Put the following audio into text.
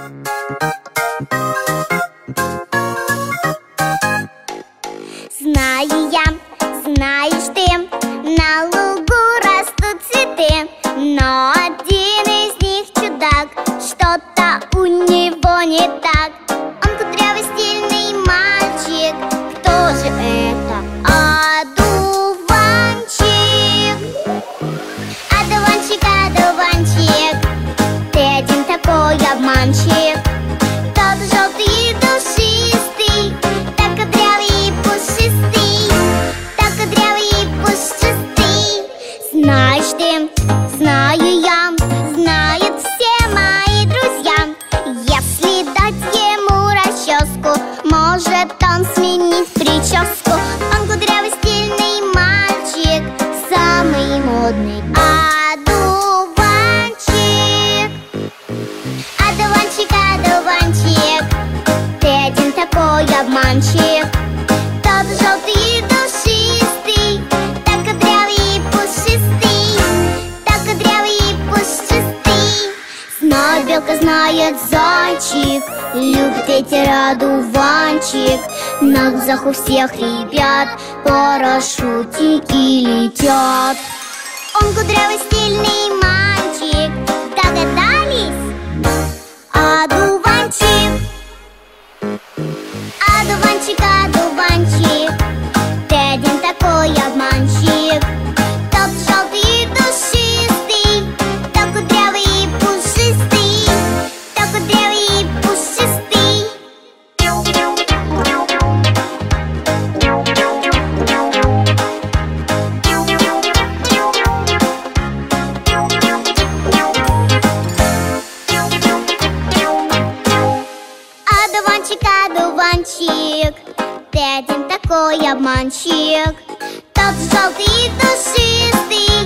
Знаю я, знаешь ты, на лугу растут цветы, но один из них чудак, что-то у него не так. Он кудрявый, стильный мальчик. Кто же это? Одуванчик. Одуванчик, одуванчик, ты один такой обманщик. Тот желтый и душистый, так кудрявый и пушистый, так кудрявый и пушистый. Знаешь ты, знаю я, знают все мои друзья. Если дать ему расческу, может он сменить прическу. Он кудрявый, стильный мальчик, самый модный одуванчик. Одуванчик, одуванчик, ты один такой обманщик. Тот желтый и душистый, так кудрявый и пушистый, так кудрявый и пушистый. Знает белка, знает зайчик, любит ветер одуванчик. На глазах у всех ребят парашютики летят. Он кудрявый, стильный мальчик, догадались? Одуванчик. Одуванчик, одуванчик, ты один такой обманщик. Тот желтый и душистый, так кудрявый и пушистый, так кудрявый и пушистый. Одуванчик, одуванчик, ты один такой обманщик. Тот желтый и душистый,